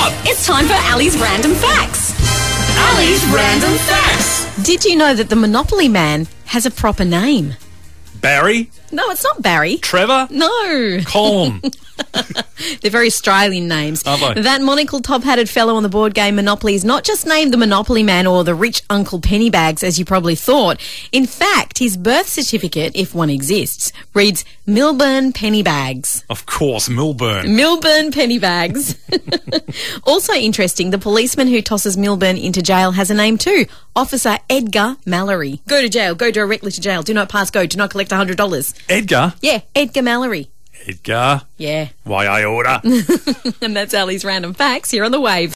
up? It's time for Ali's Random Facts. Ali's Random Facts. Did you know that the Monopoly Man has a proper name? Barry? No, it's not Barry. Trevor? No. Colm? They're very Australian names. Are they? That monocled top-hatted fellow on the board game Monopoly is not just named the Monopoly Man or the rich Uncle Pennybags, as you probably thought. In fact, his birth certificate, if one exists, reads Milburn Pennybags. Of course, Milburn. Milburn Pennybags. Also interesting, the policeman who tosses Milburn into jail has a name too. Officer Edgar Mallory. Go to jail. Go directly to jail. Do not pass go. Do not collect $100. Edgar? Yeah, Edgar Mallory. Edgar? Yeah. Why I order? And that's Ali's Random Facts here on The Wave.